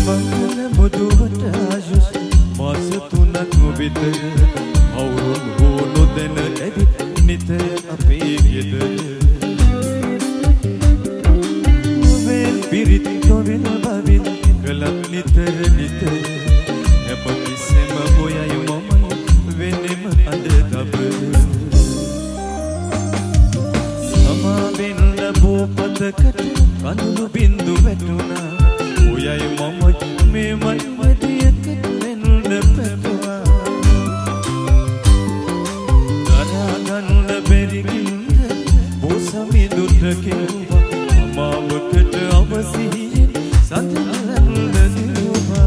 මංගල මුදුවට ආයුෂ මාස 3ක් විතර අවුරුන් හෝ නොදැන ඇවිත් නිතර අපේ ගෙදර වෙල් පිරිත් තොවිල් බවිල් කලක් නිතර නිතර හැමතිස්සෙම බොයයි මම වෙනෙම අද දබර සමාවෙන්න බෝපතකට කඳුළු බින්දු වැටුණා ඔයයි මම මේ මදියකට වෙන්න පැතුවා දරාගන්න බැරි කින්ද බෝසමි දුට කෙරුවා අමාවකට අවසිහියෙන් සතලන්න දිනුවා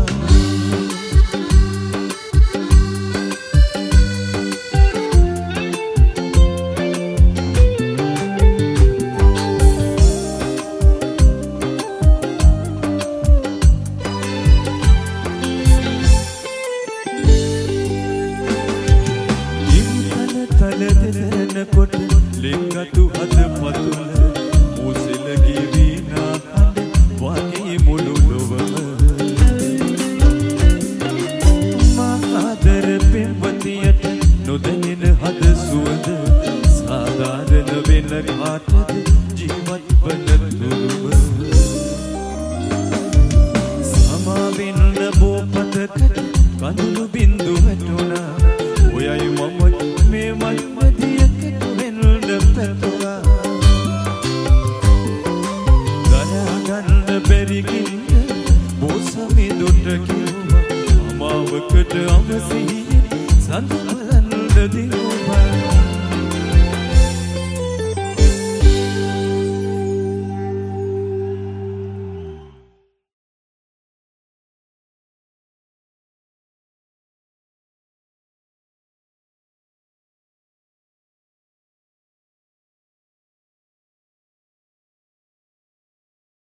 කොට ලිංගතු හද පතුල මුසල ගිවිනා හඳ වගේ මුළු ලොවම මා ආදර පෙම්වතියට නොදැනෙන හද සුවඳ සාධාරණ වෙන කාටද ජීවත් වන තුරුම සමාවෙන්න බෝපතකට කඳුළු බින්දු වැටුණා ඔයයි මම මේ මදියකට වෙන්න පැතුවා දරාගන්න බැරි කින්ද බෝසමි දුට කිව්වා අමාවකට අවසිහියෙන් සඳහලන්න දිනුවා